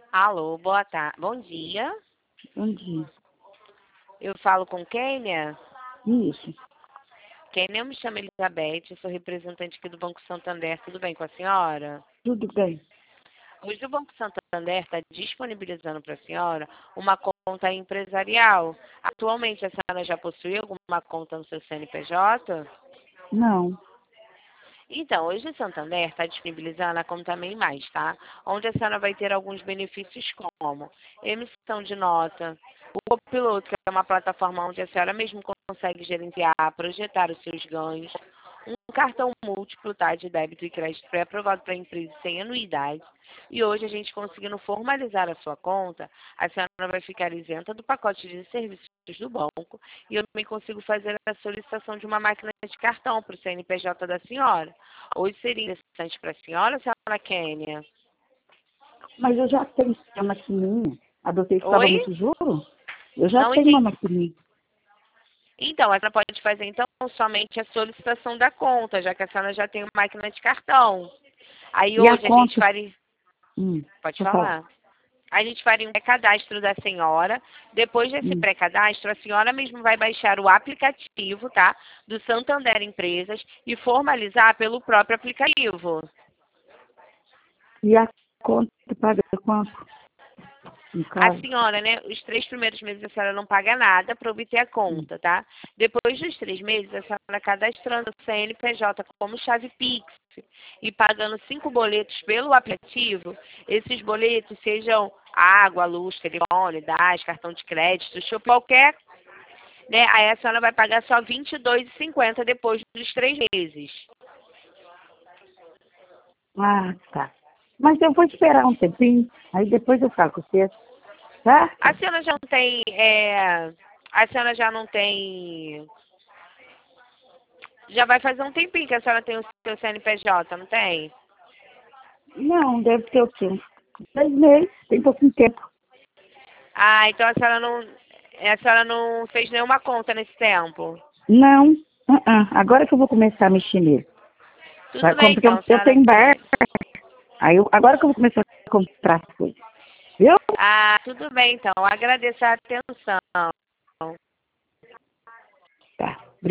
Alô, boa tarde. Bom dia. Bom dia. Eu falo com Kênia. Isso. Kênia, eu me chamo Elizabeth, eu sou representante aqui do Banco Santander. Tudo bem com a senhora? Tudo bem. Hoje o Banco Santander está disponibilizando para a senhora uma conta empresarial. Atualmente, a senhora já possui alguma conta no seu CNPJ? Não. Então, hoje o Santander está disponibilizando a conta MEI Mais, tá? Onde a senhora vai ter alguns benefícios como emissão de nota, o Copiloto, que é uma plataforma onde a senhora mesmo consegue gerenciar, projetar os seus ganhos, um cartão múltiplo, tá, de débito e crédito pré-aprovado para a empresa sem anuidade. E hoje a gente conseguindo formalizar a sua conta, a senhora vai ficar isenta do pacote de serviços do banco e eu também consigo fazer a solicitação de uma máquina de cartão para o CNPJ da senhora. Hoje seria interessante para a senhora, Kênia? Mas eu já tenho uma maquininha. A doutora estava Oi? muito juro? Eu já Não tenho uma entendi. maquininha. Então, a senhora pode fazer então somente a solicitação da conta, já que a senhora já tem uma máquina de cartão. Aí E a hoje a gente conta? faria. Pode Deixa eu falar. falar. A gente faria um pré-cadastro da senhora. Depois desse Hum. pré-cadastro, a senhora mesmo vai baixar o aplicativo, tá? Do Santander Empresas e formalizar pelo próprio aplicativo. E a conta paga quanto? No A caso? senhora, né, os 3 primeiros meses a senhora não paga nada para obter a Hum. conta, tá? Depois dos 3 meses, a senhora cadastrando o CNPJ como chave Pix e pagando 5 boletos pelo aplicativo, esses boletos sejam água, luz, telefone, gás, cartão de crédito, shopping, qualquer, né? Aí a senhora vai pagar só R$ 22,50 depois dos 3 meses. Ah, tá. Mas eu vou esperar um tempinho. Aí depois eu falo com você. Tá? A senhora já não tem, a senhora já não tem. Já vai fazer um tempinho que a senhora tem o seu CNPJ, não tem? Não, deve ter o quê? Uns 2 meses. Tem pouquinho tempo. Ah, então a senhora não fez nenhuma conta nesse tempo. Não. Agora que eu vou começar a mexer nele. Tudo bem, Porque então, eu senhora tenho bar. quer. Agora que eu vou começar a comprar as coisas. Viu? Ah, tudo bem, então. Agradeço a atenção. Tá.